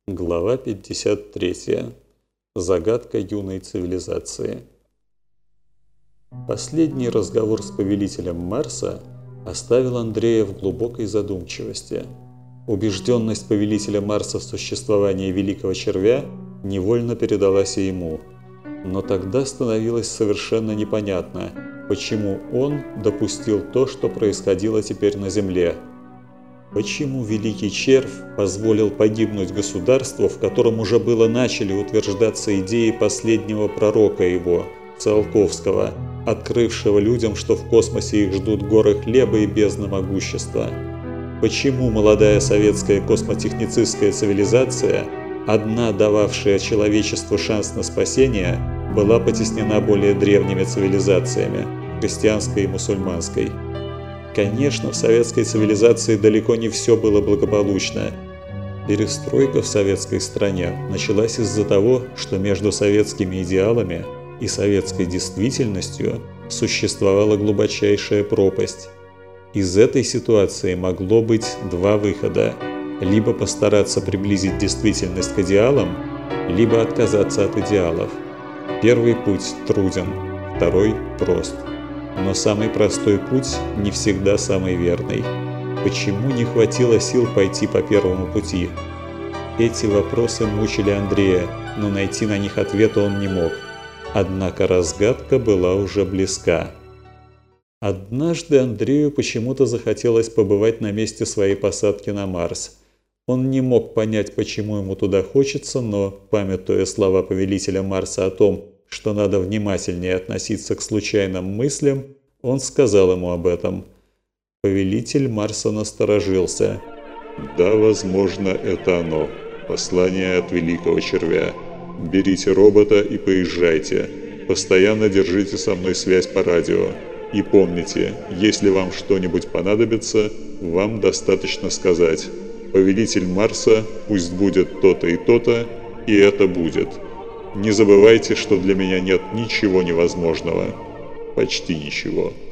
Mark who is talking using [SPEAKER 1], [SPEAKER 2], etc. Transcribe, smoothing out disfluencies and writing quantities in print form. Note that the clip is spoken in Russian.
[SPEAKER 1] Глава 53. Загадка юной цивилизации. Последний разговор с повелителем Марса оставил Андрея в глубокой задумчивости. Убежденность повелителя Марса в существовании Великого Червя невольно передалась и ему. Но тогда становилось совершенно непонятно, почему он допустил то, что происходило теперь на Земле. Почему Великий Червь позволил погибнуть государству, в котором уже было начали утверждаться идеи последнего пророка его, Циолковского, открывшего людям, что в космосе их ждут горы хлеба и бездна могущества? Почему молодая советская космотехницистская цивилизация, одна дававшая человечеству шанс на спасение, была потеснена более древними цивилизациями, христианской и мусульманской? Конечно, в советской цивилизации далеко не все было благополучно. Перестройка в советской стране началась из-за того, что между советскими идеалами и советской действительностью существовала глубочайшая пропасть. Из этой ситуации могло быть два выхода: либо постараться приблизить действительность к идеалам, либо отказаться от идеалов. Первый путь труден, второй прост. Но самый простой путь не всегда самый верный. Почему не хватило сил пойти по первому пути? Эти вопросы мучили Андрея, но найти на них ответа он не мог. Однако разгадка была уже близка. Однажды Андрею почему-то захотелось побывать на месте своей посадки на Марс. Он не мог понять, почему ему туда хочется, но, памятуя слова повелителя Марса о том, что надо внимательнее относиться к случайным мыслям, он сказал ему об этом. Повелитель Марса насторожился.
[SPEAKER 2] «Да, возможно, это оно. Послание от Великого Червя. Берите робота и поезжайте. Постоянно держите со мной связь по радио. И помните, если вам что-нибудь понадобится, вам достаточно сказать: повелитель Марса, пусть будет то-то и то-то, и это будет. Не забывайте, что для меня нет ничего невозможного. Почти ничего».